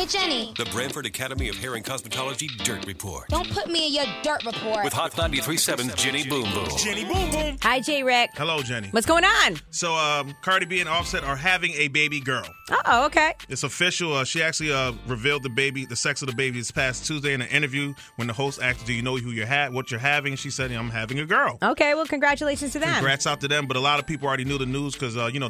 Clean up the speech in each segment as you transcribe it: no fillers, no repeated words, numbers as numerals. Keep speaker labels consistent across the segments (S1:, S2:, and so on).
S1: Hey, Jenny.
S2: The Branford Academy of Hair and Cosmetology Dirt Report.
S1: Don't put me in your dirt report.
S2: With Hot 93.7 Jenny Boom Boom.
S3: Jenny Boom Boom.
S4: Hi, J-Rick.
S3: Hello, Jenny.
S4: What's going on?
S3: So, Cardi B and Offset are having a baby girl.
S4: Oh, okay.
S3: It's official. She actually revealed the sex of the baby this past Tuesday in an interview when the host asked, do you know what you're having? And she said, I'm having a girl.
S4: Okay, well, congratulations to them.
S3: Congrats out to them. But a lot of people already knew the news because,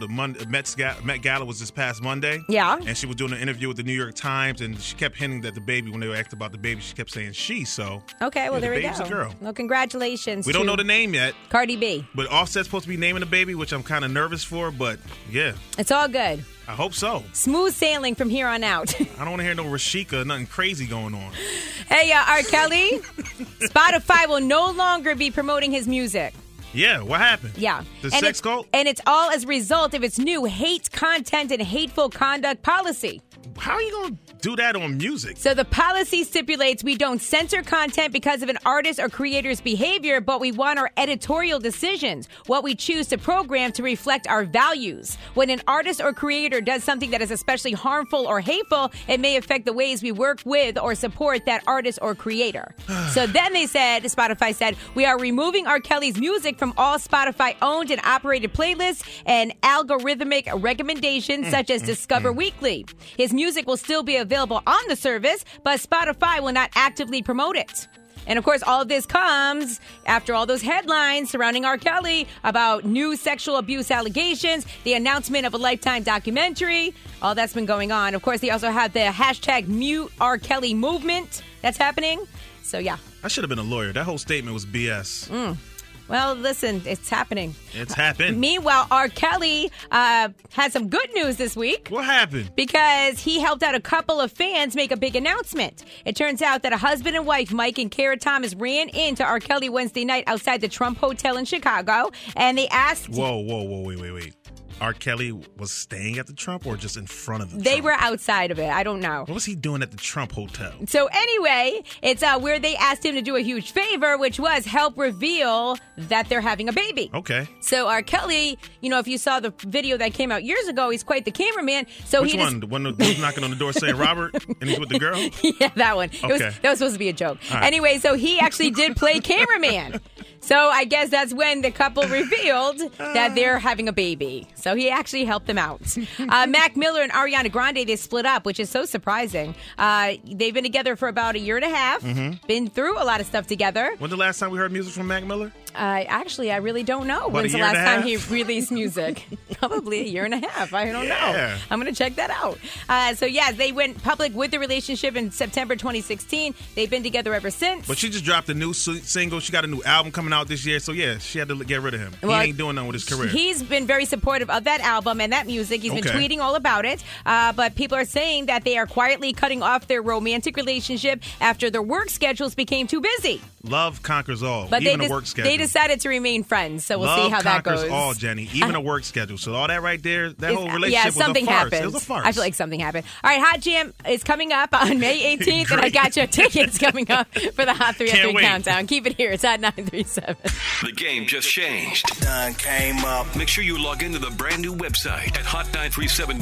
S3: the Met Gala was this past Monday.
S4: Yeah.
S3: And she was doing an interview with the New York Times, and she kept hinting that the baby, when they were asked about the baby, she kept saying she. So,
S4: okay, well, there we go.
S3: The baby's a girl.
S4: Well, congratulations.
S3: We don't know the name yet.
S4: Cardi B.
S3: But Offset's supposed to be naming the baby, which I'm kind of nervous for, but yeah.
S4: It's all good.
S3: I hope so.
S4: Smooth sailing from here on out.
S3: I don't want to hear no Rashika, nothing crazy going on.
S4: Hey, R. Kelly, Spotify will no longer be promoting his music.
S3: Yeah, what happened?
S4: Yeah.
S3: The sex cult?
S4: And it's all as a result of its new hate content and hateful conduct policy.
S3: How are you going to do that on music?
S4: So the policy stipulates we don't censor content because of an artist or creator's behavior, but we want our editorial decisions, what we choose to program, to reflect our values. When an artist or creator does something that is especially harmful or hateful, it may affect the ways we work with or support that artist or creator. So then Spotify said, we are removing R. Kelly's music from all Spotify-owned and operated playlists and algorithmic recommendations such as Discover Weekly. His music will still be available on the service, but Spotify will not actively promote it. And of course, all of this comes after all those headlines surrounding R. Kelly about new sexual abuse allegations, the announcement of a Lifetime documentary. All that's been going on. Of course, they also have the hashtag Mute R. Kelly movement that's happening. So, yeah.
S3: I should have been a lawyer. That whole statement was BS.
S4: Well, listen, it's happening.
S3: It's happened.
S4: Meanwhile, R. Kelly had some good news this week.
S3: What happened?
S4: Because he helped out a couple of fans make a big announcement. It turns out that a husband and wife, Mike and Kara Thomas, ran into R. Kelly Wednesday night outside the Trump Hotel in Chicago, and they asked...
S3: Whoa, wait. R. Kelly was staying at the Trump or just in front of the
S4: They
S3: Trump?
S4: were outside of it. I don't know.
S3: What was he doing at the Trump Hotel?
S4: So anyway, it's where they asked him to do a huge favor, which was help reveal that they're having a baby.
S3: Okay.
S4: So R. Kelly, if you saw the video that came out years ago, he's quite the cameraman. So
S3: Which one? The one that was knocking on the door saying Robert and he's with the girl?
S4: Yeah, that one.
S3: Okay.
S4: That was supposed to be a joke.
S3: All right.
S4: Anyway, so he actually did play cameraman. So I guess that's when the couple revealed that they're having a baby. So he actually helped them out. Mac Miller and Ariana Grande, they split up, which is so surprising. They've been together for about a year and a half. Been through a lot of stuff together.
S3: When's the last time we heard music from Mac Miller?
S4: I really don't know. When's the last time he released music? Probably a year and a half. I don't know. I'm going to check that out. They went public with the relationship in September 2016. They've been together ever since.
S3: But she just dropped a new single. She got a new album coming out this year. So, yeah, she had to get rid of him.
S4: Well,
S3: he ain't doing nothing with his career.
S4: He's been very supportive of that album and that music. He's been tweeting all about it. But people are saying that they are quietly cutting off their romantic relationship after their work schedules became too busy.
S3: Love conquers all,
S4: but
S3: even a work schedule.
S4: They decided to remain friends, so we'll see how that goes.
S3: Love conquers all, Jenny, even a work schedule. So all that right there, that whole relationship was a farce.
S4: Happened.
S3: It was a farce.
S4: I feel like something happened. All right, Hot Jam is coming up on May 18th, and I got your tickets coming up for the Hot 303 Countdown. Keep it here. It's Hot 937.
S2: The game just changed.
S5: Done came up.
S2: Make sure you log into the brand new website at hot937